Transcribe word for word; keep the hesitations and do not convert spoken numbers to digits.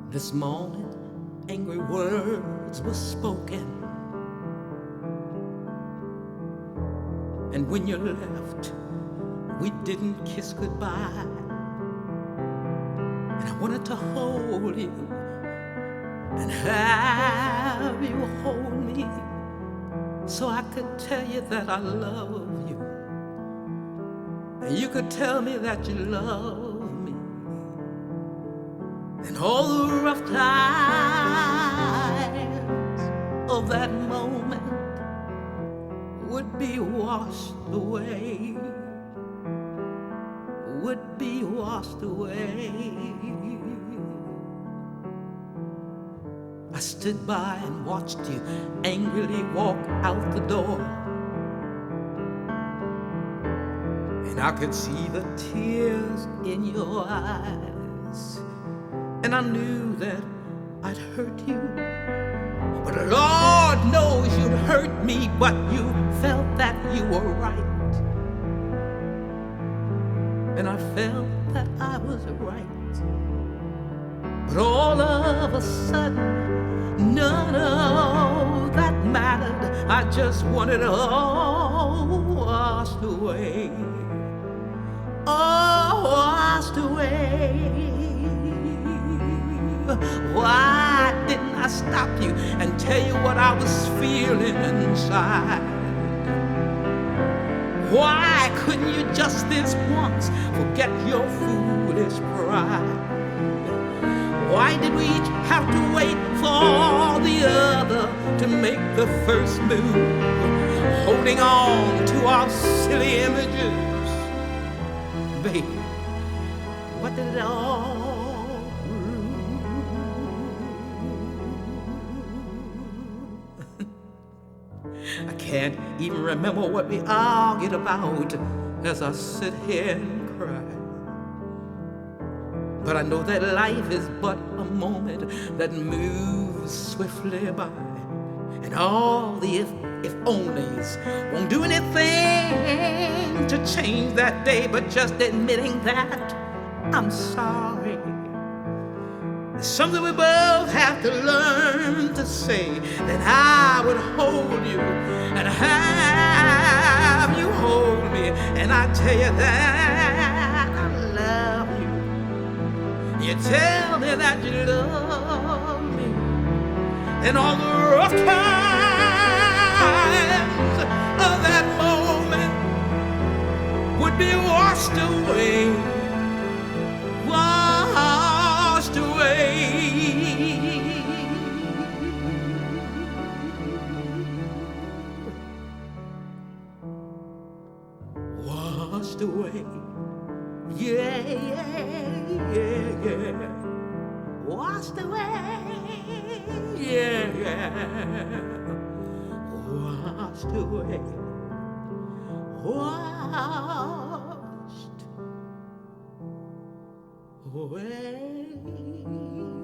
This morning, angry words were spoken, and when you left, we didn't kiss goodbye. And I wanted to hold you and have you hold me, so I could tell you that I love you, and you could tell me that you love me. And all the rough times of that moment would be washed away, would be washed away. I stood by and watched you angrily walk out the door, and I could see the tears in your eyes, and I knew that I'd hurt you. But Lord knows you'd hurt me, but you felt that you were right, and I felt that I was right. But all of a sudden, none of that mattered. I just wanted it all washed away, all washed away. Why didn't I stop you and tell you what I was feeling inside? Why couldn't you just this once forget your foolish pride? Why did we each have to wait for the other to make the first move, holding on to our silly images? Baby, what did it all prove? I can't even remember what we argued about as I sit here and cry. But I know that life is but a moment that moves swiftly by, and all the if, if onlys won't do anything to change that day, but just admitting that I'm sorry. It's something we both have to learn to say, that I would hold you and have you hold me, and I tell you that I love you. You tell me that you love me, and all the rough times of that moment would be washed away, washed away, washed away. Yeah, yeah, yeah, yeah. Washed away. Yeah, yeah. Washed away. Washed away.